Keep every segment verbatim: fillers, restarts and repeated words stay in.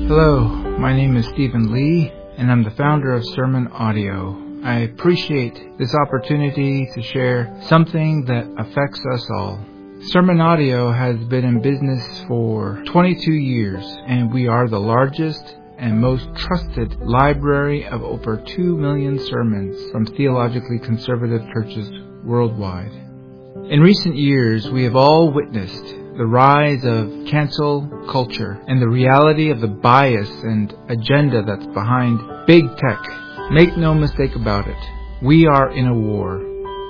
Hello, my name is Stephen Lee, and I'm the founder of Sermon Audio. I appreciate this opportunity to share something that affects us all. Sermon Audio has been in business for twenty-two years, and we are the largest and most trusted library of over two million sermons from theologically conservative churches worldwide. In recent years, we have all witnessed the rise of cancel culture and the reality of the bias and agenda that's behind big tech. Make no mistake about it, we are in a war,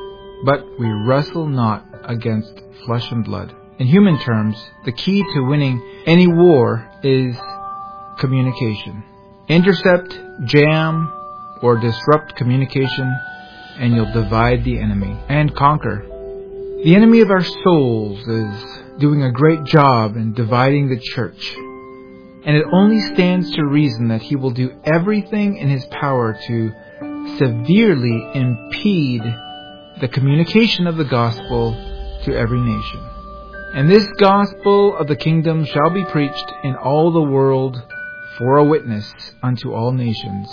but we wrestle not against flesh and blood. In human terms, the key to winning any war is communication. Intercept, jam, or disrupt communication, and you'll divide the enemy and conquer. The enemy of our souls is doing a great job in dividing the church, and it only stands to reason that he will do everything in his power to severely impede the communication of the gospel to every nation. And this gospel of the kingdom shall be preached in all the world for a witness unto all nations,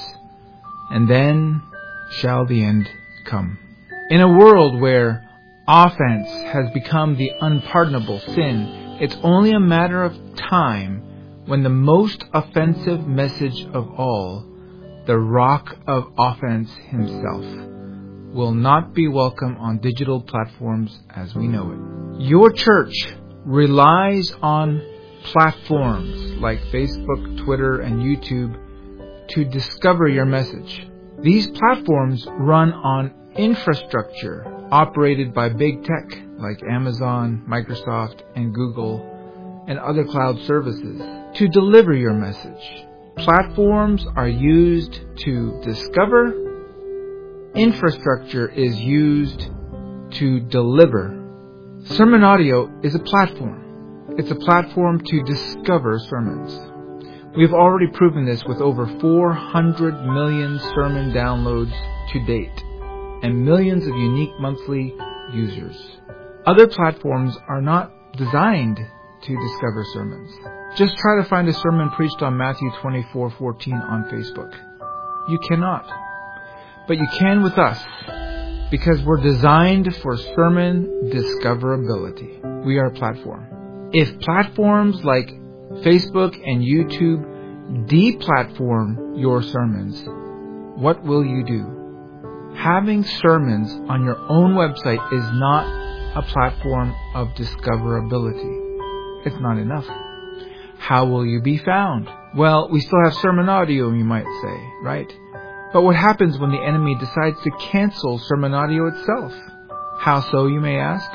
and then shall the end come. In a world where offense has become the unpardonable sin, it's only a matter of time when the most offensive message of all, the rock of offense himself, will not be welcome on digital platforms as we know it. Your church relies on platforms like Facebook, Twitter, and YouTube to discover your message. These platforms run on infrastructure operated by big tech like Amazon, Microsoft, and Google, and other cloud services to deliver your message. Platforms are used to discover. Infrastructure is used to deliver. Sermon Audio is a platform. It's a platform to discover sermons. We have already proven this with over four hundred million sermon downloads to date, and millions of unique monthly users. Other platforms are not designed to discover sermons. Just try to find a sermon preached on Matthew twenty-four fourteen on Facebook. You cannot. But you can with us, because we're designed for sermon discoverability. We are a platform. If platforms like Facebook and YouTube deplatform your sermons, what will you do? Having sermons on your own website is not a platform of discoverability. It's not enough. How will you be found? Well, we still have Sermon Audio, you might say, right? But what happens when the enemy decides to cancel Sermon Audio itself? How so, you may ask?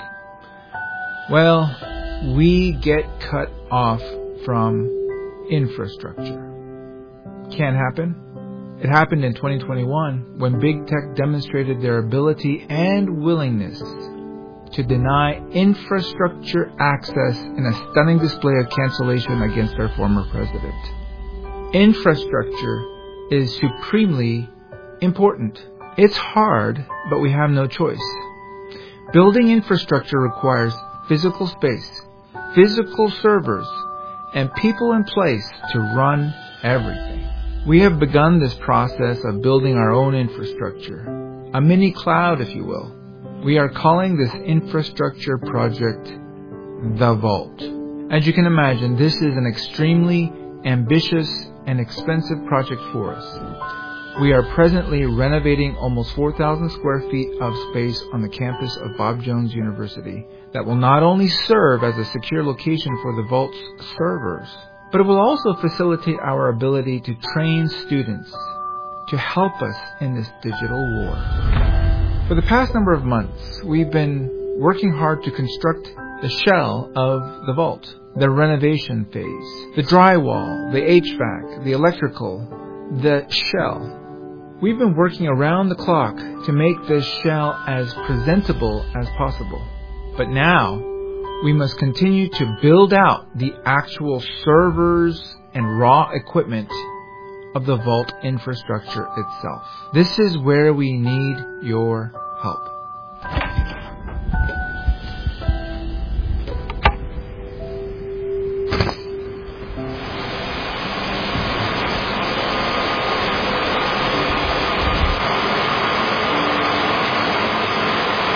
Well, we get cut off from infrastructure. Can't happen. It happened in twenty twenty-one when big tech demonstrated their ability and willingness to deny infrastructure access in a stunning display of cancellation against our former president. Infrastructure is supremely important. It's hard, but we have no choice. Building infrastructure requires physical space, physical servers, and people in place to run everything. We have begun this process of building our own infrastructure, a mini cloud, if you will. We are calling this infrastructure project The Vault. As you can imagine, this is an extremely ambitious and expensive project for us. We are presently renovating almost four thousand square feet of space on the campus of Bob Jones University that will not only serve as a secure location for the Vault's servers, but it will also facilitate our ability to train students to help us in this digital war. For the past number of months, we've been working hard to construct the shell of the vault, the renovation phase, the drywall, the H V A C, the electrical, the shell. We've been working around the clock to make this shell as presentable as possible. But now, we must continue to build out the actual servers and raw equipment of the vault infrastructure itself. This is where we need your help.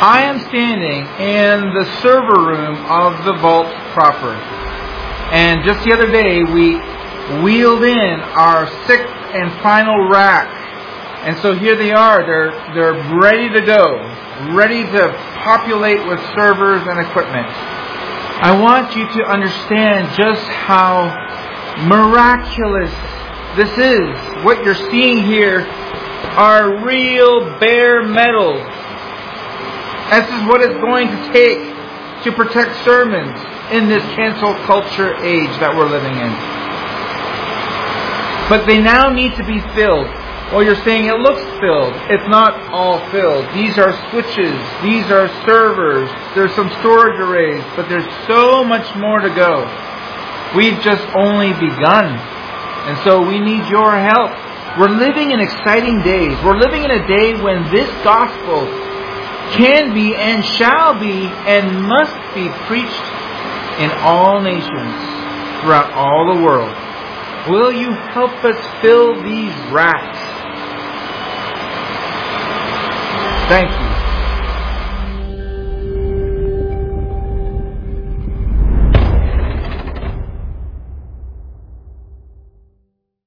I am standing in the server room of the vault proper. And just the other day, we wheeled in our sixth and final rack. And so here they are. They're, they're ready to go. Ready to populate with servers and equipment. I want you to understand just how miraculous this is. What you're seeing here are real bare metal. This is what it's going to take to protect sermons in this cancel culture age that we're living in. But they now need to be filled. Well, you're saying it looks filled. It's not all filled. These are switches. These are servers. There's some storage arrays. But there's so much more to go. We've just only begun. And so we need your help. We're living in exciting days. We're living in a day when this gospel can be and shall be and must be preached in all nations throughout all the world. Will you help us fill these racks? Thank you.